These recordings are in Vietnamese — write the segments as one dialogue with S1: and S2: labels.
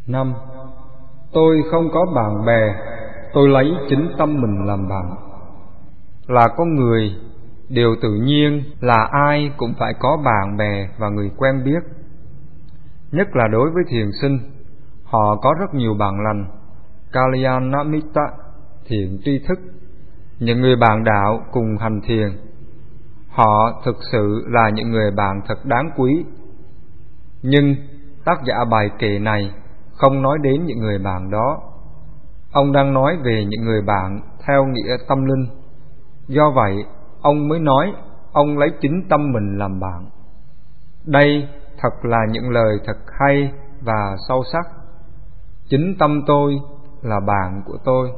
S1: 5. Tôi không có bạn bè, tôi lấy chính tâm mình làm bạn. Là con người, điều tự nhiên là ai cũng phải có bạn bè và người quen biết. Nhất là đối với thiền sinh, họ có rất nhiều bạn lành, Kalyanamitta, thiện tri thức, những người bạn đạo cùng hành thiền. Họ thực sự là những người bạn thật đáng quý. Nhưng tác giả bài kệ này không nói đến những người bạn đó. Ông đang nói về những người bạn theo nghĩa tâm linh. Do vậy, ông mới nói ông lấy chính tâm mình làm bạn. Đây thật là những lời thật hay và sâu sắc. Chính tâm tôi là bạn của tôi.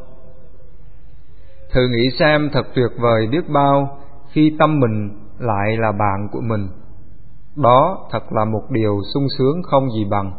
S1: Thử nghĩ xem thật tuyệt vời biết bao khi tâm mình lại là bạn của mình. Đó thật là một điều sung sướng không gì bằng.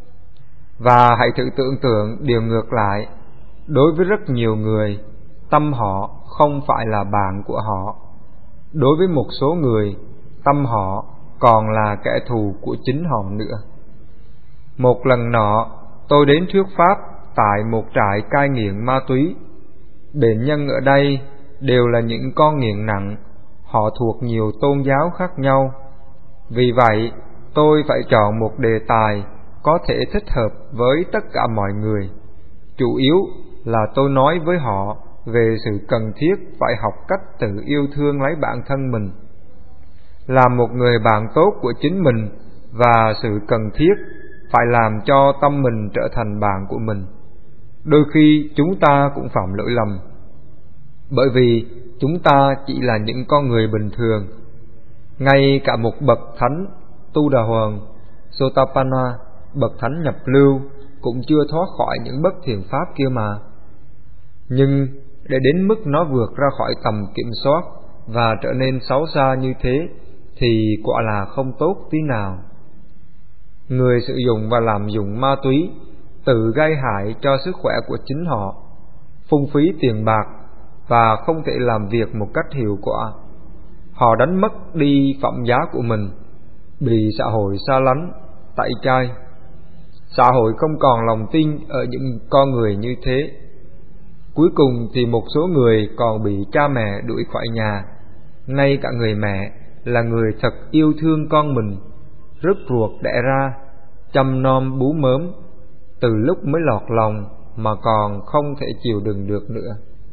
S1: Và hãy thử tưởng tượng điều ngược lại. Đối với rất nhiều người, tâm họ không phải là bạn của họ. Đối với một số người, tâm họ còn là kẻ thù của chính họ nữa. Một lần nọ, tôi đến thuyết pháp tại một trại cai nghiện ma túy. Bệnh nhân ở đây đều là những con nghiện nặng, họ thuộc nhiều tôn giáo khác nhau. Vì vậy, tôi phải chọn một đề tài có thể thích hợp với tất cả mọi người. Chủ yếu là tôi nói với họ về sự cần thiết phải học cách tự yêu thương lấy bản thân mình, là một người bạn tốt của chính mình, và sự cần thiết phải làm cho tâm mình trở thành bạn của mình. Đôi khi chúng ta cũng phạm lỗi lầm, bởi vì chúng ta chỉ là những con người bình thường. Ngay cả một bậc thánh Tu Đà Hoàng Sotapanna, bậc thánh nhập lưu, cũng chưa thoát khỏi những bất thiện pháp kia mà. Nhưng để đến mức nó vượt ra khỏi tầm kiểm soát và trở nên xấu xa như thế thì quả là không tốt tí nào. Người sử dụng và lạm dụng ma túy tự gây hại cho sức khỏe của chính họ, phung phí tiền bạc và không thể làm việc một cách hiệu quả. Họ đánh mất đi phẩm giá của mình, bị xã hội xa lánh, tẩy chay. Xã hội không còn lòng tin ở những con người như thế. Cuối cùng thì một số người còn bị cha mẹ đuổi khỏi nhà. Ngay cả người mẹ là người thật yêu thương con mình, rứt ruột đẻ ra, chăm nom bú mớm, từ lúc mới lọt lòng mà còn không thể chịu đựng được nữa.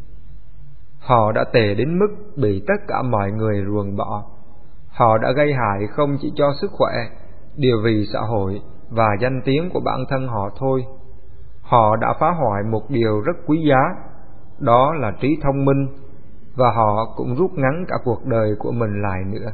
S1: Họ đã tệ đến mức bị tất cả mọi người ruồng bỏ. Họ đã gây hại không chỉ cho sức khỏe, địa vị xã hội và danh tiếng của bản thân họ thôi. Họ đã phá hoại một điều rất quý giá, đó là trí thông minh, và họ cũng rút ngắn cả cuộc đời của mình lại nữa.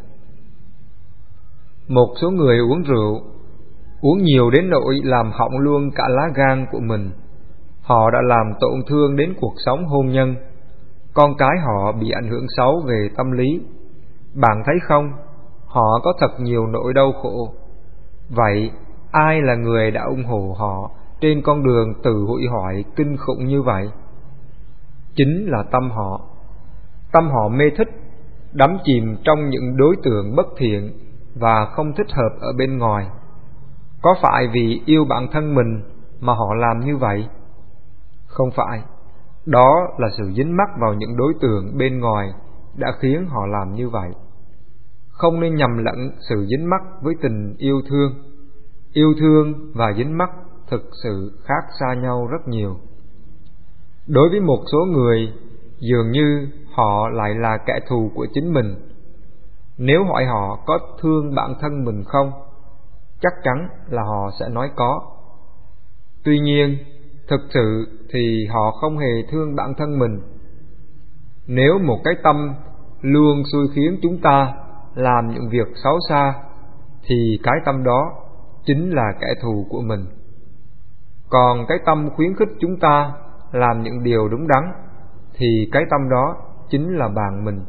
S1: Một số người uống rượu, uống nhiều đến nỗi làm hỏng luôn cả lá gan của mình. Họ đã làm tổn thương đến cuộc sống hôn nhân. Con cái họ bị ảnh hưởng xấu về tâm lý. Bạn thấy không, họ có thật nhiều nỗi đau khổ. Vậy ai là người đã ủng hộ họ trên con đường tự hủy hoại kinh khủng như vậy? Chính là tâm họ. Tâm họ mê thích, đắm chìm trong những đối tượng bất thiện và không thích hợp ở bên ngoài. Có phải vì yêu bản thân mình mà họ làm như vậy? Không phải. Đó là sự dính mắc vào những đối tượng bên ngoài đã khiến họ làm như vậy. Không nên nhầm lẫn sự dính mắc với tình yêu thương. Yêu thương và dính mắc thực sự khác xa nhau rất nhiều. Đối với một số người, dường như họ lại là kẻ thù của chính mình. Nếu hỏi họ có thương bản thân mình không, chắc chắn là họ sẽ nói có. Tuy nhiên, thực sự thì họ không hề thương bản thân mình. Nếu một cái tâm luôn xui khiến chúng ta làm những việc xấu xa, thì cái tâm đó chính là kẻ thù của mình. Còn cái tâm khuyến khích chúng ta làm những điều đúng đắn, thì cái tâm đó chính là bạn mình.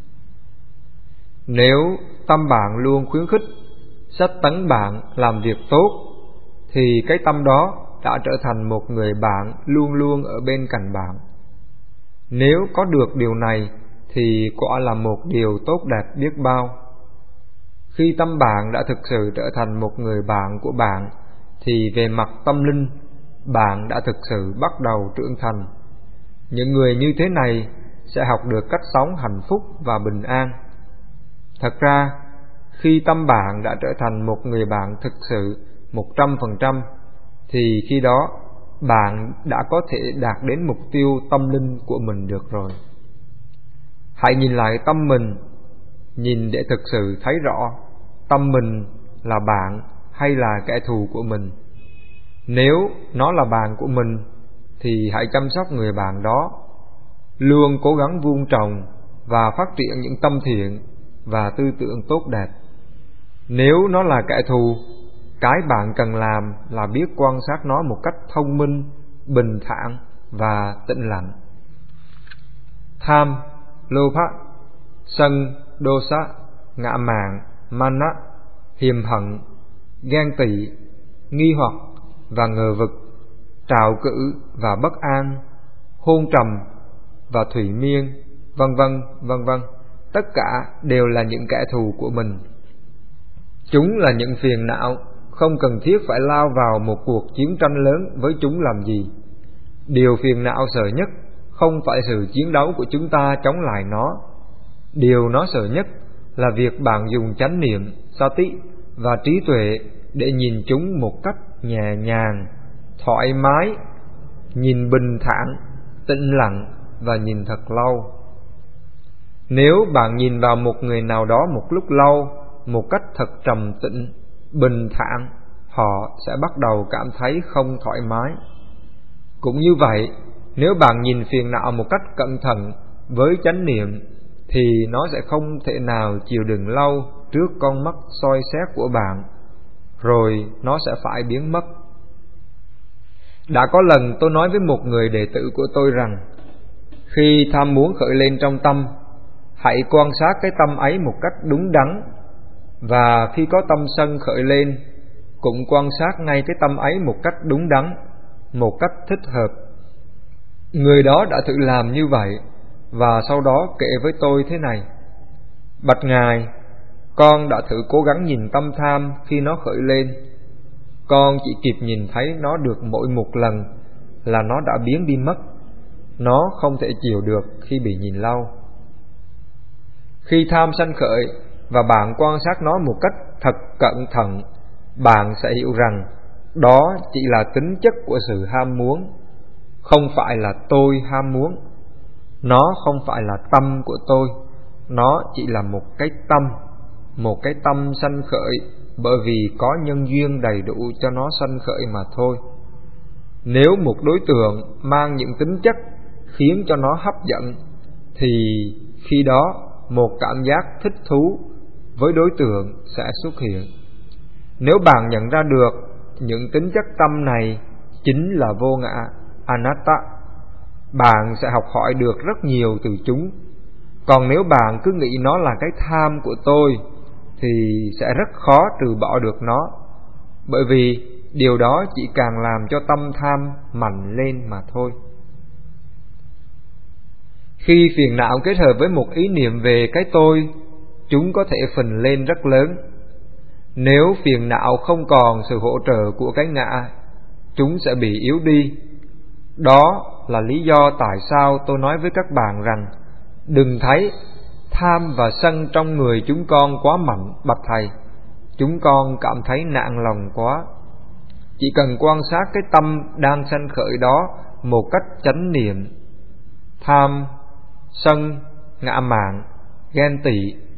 S1: Nếu tâm bạn luôn khuyến khích, xách tấn bạn làm việc tốt, thì cái tâm đó đã trở thành một người bạn luôn luôn ở bên cạnh bạn. Nếu có được điều này thì quả là một điều tốt đẹp biết bao. Khi tâm bạn đã thực sự trở thành một người bạn của bạn, thì về mặt tâm linh, bạn đã thực sự bắt đầu trưởng thành. Những người như thế này sẽ học được cách sống hạnh phúc và bình an. Thật ra, khi tâm bạn đã trở thành một người bạn thực sự 100%, thì khi đó bạn đã có thể đạt đến mục tiêu tâm linh của mình được rồi. Hãy nhìn lại tâm mình, nhìn để thực sự thấy rõ tâm mình là bạn hay là kẻ thù của mình. Nếu nó là bạn của mình thì hãy chăm sóc người bạn đó, luôn cố gắng vun trồng và phát triển những tâm thiện và tư tưởng tốt đẹp. Nếu nó là kẻ thù, cái bạn cần làm là biết quan sát nó một cách thông minh, bình thản và tĩnh lặng. Tham, lobha, sân, dosa, ngạ mạn, mana, hiềm hận, ghen tị, nghi hoặc và ngờ vực, trạo cử và bất an, hôn trầm và thủy miên, vân vân, vân vân, tất cả đều là những kẻ thù của mình. Chúng là những phiền não, không cần thiết phải lao vào một cuộc chiến tranh lớn với chúng làm gì. Điều phiền não sợ nhất không phải sự chiến đấu của chúng ta chống lại nó. Điều nó sợ nhất là việc bạn dùng chánh niệm, sati và trí tuệ để nhìn chúng một cách nhẹ nhàng, thoải mái, nhìn bình thản, tĩnh lặng và nhìn thật lâu. Nếu bạn nhìn vào một người nào đó một lúc lâu, một cách thật trầm tĩnh, bình thản, họ sẽ bắt đầu cảm thấy không thoải mái. Cũng như vậy, nếu bạn nhìn phiền não một cách cẩn thận với chánh niệm, thì nó sẽ không thể nào chịu đựng lâu trước con mắt soi xét của bạn, rồi nó sẽ phải biến mất. Đã có lần tôi nói với một người đệ tử của tôi rằng, khi tham muốn khởi lên trong tâm, hãy quan sát cái tâm ấy một cách đúng đắn, và khi có tâm sân khởi lên, cũng quan sát ngay cái tâm ấy một cách đúng đắn, một cách thích hợp. Người đó đã thử làm như vậy, và sau đó kể với tôi thế này: Bạch Ngài, con đã thử cố gắng nhìn tâm tham khi nó khởi lên. Con chỉ kịp nhìn thấy nó được mỗi một lần là nó đã biến đi mất. Nó không thể chịu được khi bị nhìn lâu. Khi tham sanh khởi và bạn quan sát nó một cách thật cẩn thận, bạn sẽ hiểu rằng đó chỉ là tính chất của sự ham muốn, không phải là tôi ham muốn. Nó không phải là tâm của tôi, nó chỉ là một cái tâm sanh khởi bởi vì có nhân duyên đầy đủ cho nó sanh khởi mà thôi. Nếu một đối tượng mang những tính chất khiến cho nó hấp dẫn, thì khi đó một cảm giác thích thú với đối tượng sẽ xuất hiện. Nếu bạn nhận ra được những tính chất tâm này chính là vô ngã, anatta, bạn sẽ học hỏi được rất nhiều từ chúng. Còn nếu bạn cứ nghĩ nó là cái tham của tôi, thì sẽ rất khó trừ bỏ được nó, bởi vì điều đó chỉ càng làm cho tâm tham mạnh lên mà thôi. Khi phiền não kết hợp với một ý niệm về cái tôi, chúng có thể phình lên rất lớn. Nếu phiền não không còn sự hỗ trợ của cái ngã, chúng sẽ bị yếu đi. Đó là lý do tại sao tôi nói với các bạn rằng đừng thấy tham và sân trong người chúng con quá mạnh, bạch thầy. Chúng con cảm thấy nặng lòng quá. Chỉ cần quan sát cái tâm đang sanh khởi đó một cách chánh niệm. Tham, sân, ngã mạn, ghen tị